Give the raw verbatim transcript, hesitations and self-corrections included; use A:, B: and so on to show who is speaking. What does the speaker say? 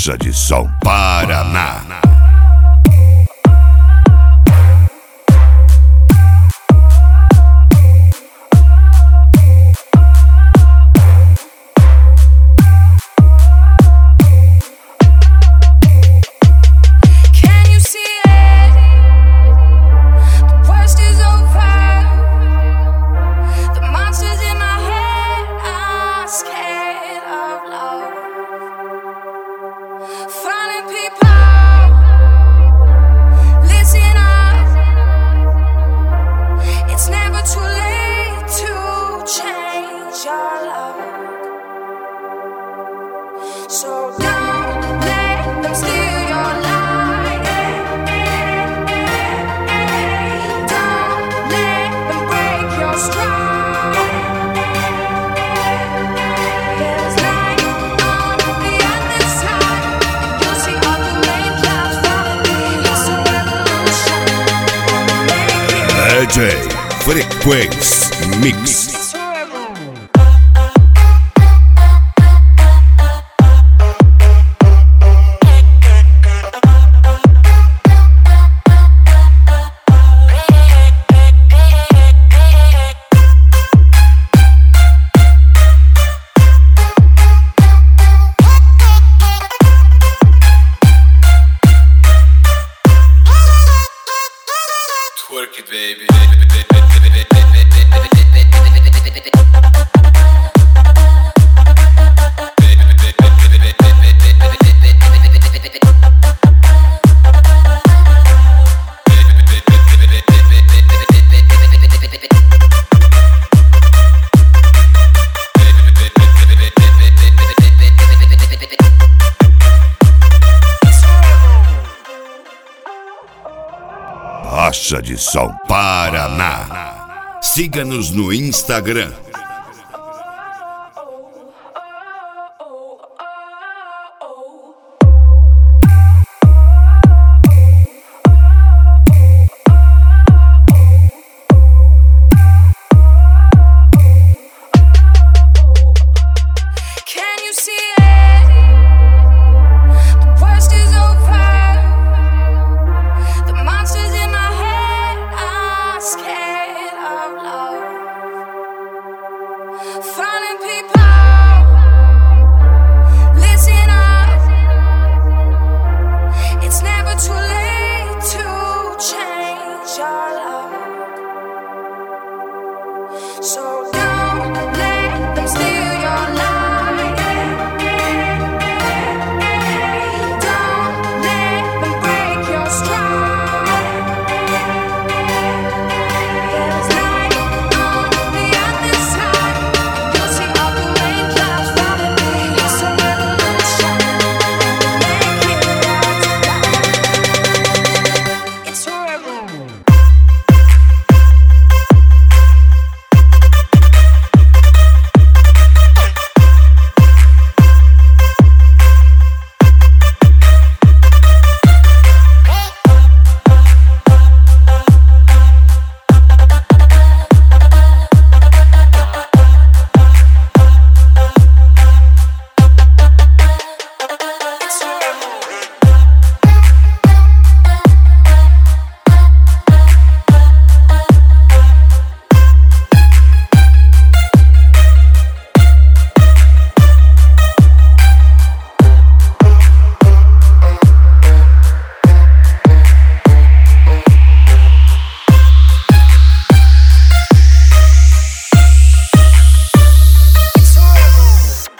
A: Caixa de Som Paraná.
B: So don't let them steal your light. Don't let them break your stride. There's light on the other side. You'll see all the rain clouds falling. It's a revolution.
A: D J Frequência Mix.
C: Work it, baby.
A: Caixa de Som Paraná. Siga-nos no Instagram.